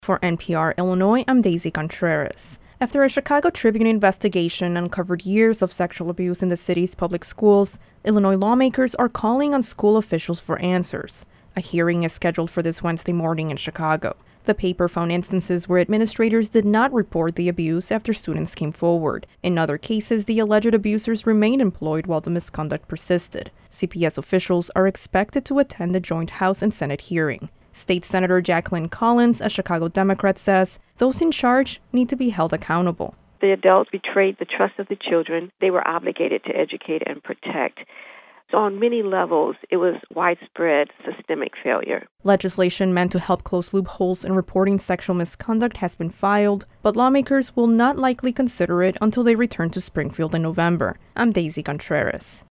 For NPR Illinois, I'm Daisy Contreras. After a Chicago Tribune investigation uncovered years of sexual abuse in the city's public schools, Illinois lawmakers are calling on school officials for answers. A hearing is scheduled for this Wednesday morning in Chicago. The paper found instances where administrators did not report the abuse after students came forward. In other cases, the alleged abusers remained employed while the misconduct persisted. CPS officials are expected to attend the joint House and Senate hearing. State Senator Jacqueline Collins, a Chicago Democrat, says those in charge need to be held accountable. The adults betrayed the trust of the children. They were obligated to educate and protect. So on many levels, it was widespread systemic failure. Legislation meant to help close loopholes in reporting sexual misconduct has been filed, but lawmakers will not likely consider it until they return to Springfield in November. I'm Daisy Contreras.